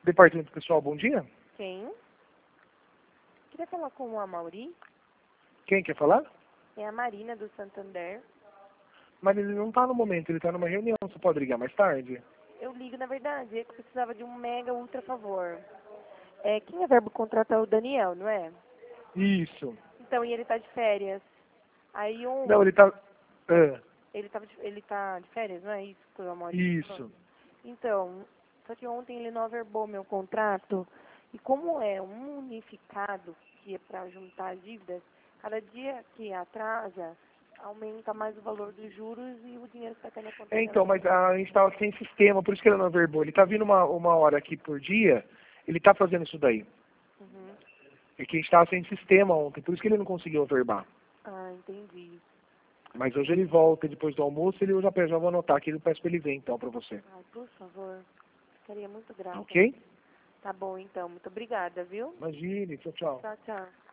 Departamento Pessoal, bom dia. Quem? Queria falar com a Mauri. Quem quer falar? É a Marina do Santander. Mas ele não está no momento, ele está numa reunião. Você pode ligar mais tarde? Eu ligo, na verdade, é que eu precisava de um mega ultra favor. Quem é verbo contratar é o Daniel, não é? Isso. Então, e ele tá de férias. Aí Não, ele está... ele tá de férias, não é isso que o Mauri falou? Isso. Então, só que ontem ele não averbou meu contrato. E como é um unificado, que é para juntar as dívidas, cada dia que atrasa, aumenta mais o valor dos juros e o dinheiro que está caindo na conta dela. Então, mas a gente estava sem sistema, por isso que ele não averbou. Ele está vindo uma hora aqui por dia, ele está fazendo isso daí. Uhum. É que a gente estava sem sistema ontem, por isso que ele não conseguiu averbar. Ah, entendi. Mas hoje ele volta depois do almoço, eu já vou anotar aqui, eu peço para ele ver então para você. Ai, por favor. Ficaria muito grata. Ok? Tá bom, então. Muito obrigada, viu? Imagine, tchau, tchau. Tchau, tchau.